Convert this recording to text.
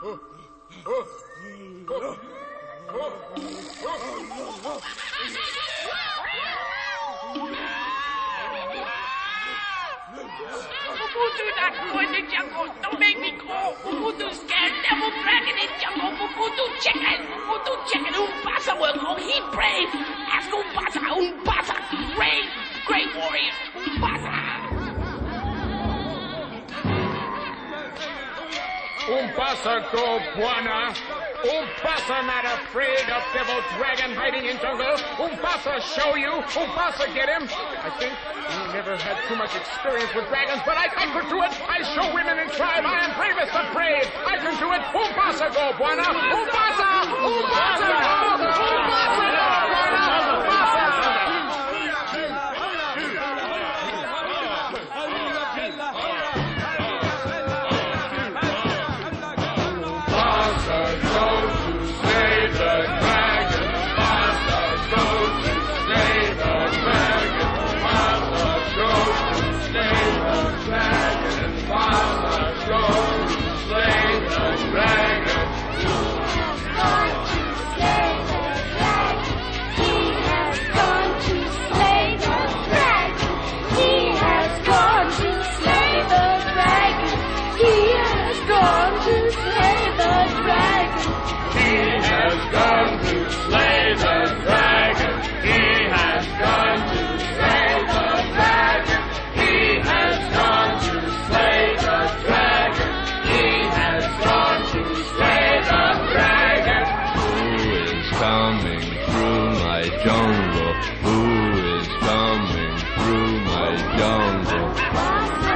Mobutu, not go in the jungle. Don't make me call. Mobutu, scared devil dragon in jungle. Mobutu, chicken. Umbasa will go. He brave. Ask Umbasa. Great warrior. Umbasa go, Buana. Umbasa not afraid of devil dragon hiding in jungle. Umbasa show you. Umbasa get him. I think he never had too much experience with dragons, but I could do it. I show women in tribe I am bravest of brave. I can do it. Umbasa go, Buana. Umbasa go, Who is coming through my jungle?